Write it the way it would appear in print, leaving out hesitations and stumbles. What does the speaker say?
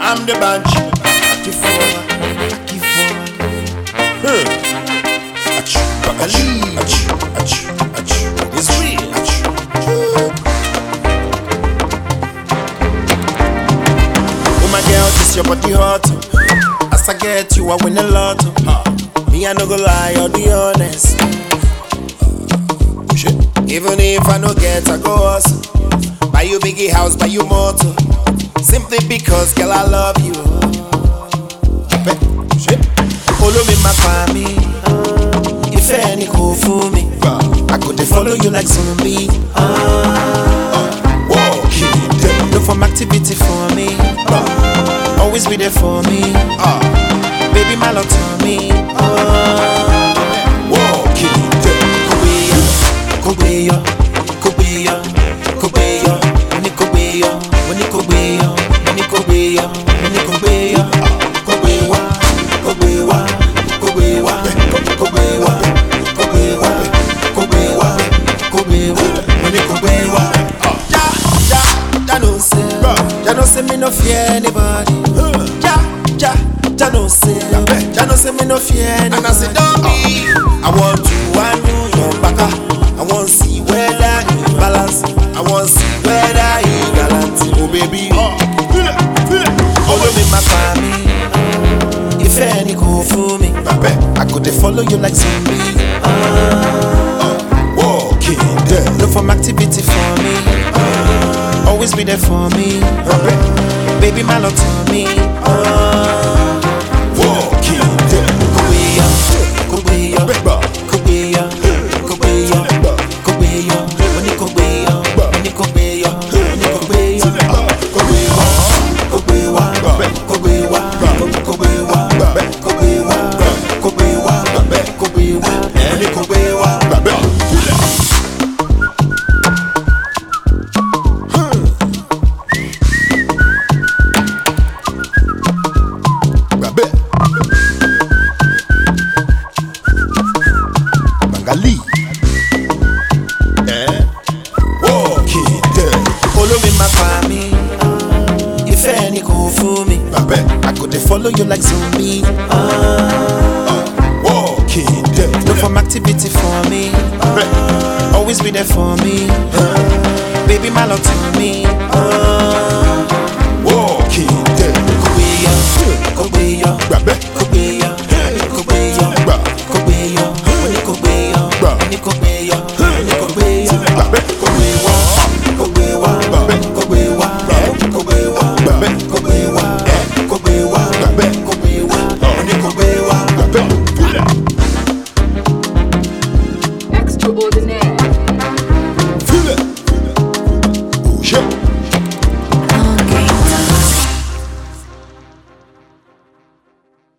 I'm the bunch. Aki forward. It's real. Oh my girl, this your body hot. As I get you, I win a lot. Me, I no go lie, I'll be honest. Even if I no get, I go hustle. Buy you biggie house, buy you motor. Simply because, girl, I love you. Follow me, my family. If any cool for me, I could follow you like zombie. Look for activity for me. Always be there for me. Baby, my love to me. Ya no say me no fear anybody. Ya no say me no fear anybody. And I say don't be. I want to undo your back. I want to see whether you balance. I want to see whether you gallant. Oh baby, follow me my family. If any cool for me, I could follow you like zombie. Look for activity for me. Always be there for me. Baby, my love to me. Follow me, my family. If any cool for me, I could follow you like zombie. Look for activity for me. Always be there for me. Baby, my love to me.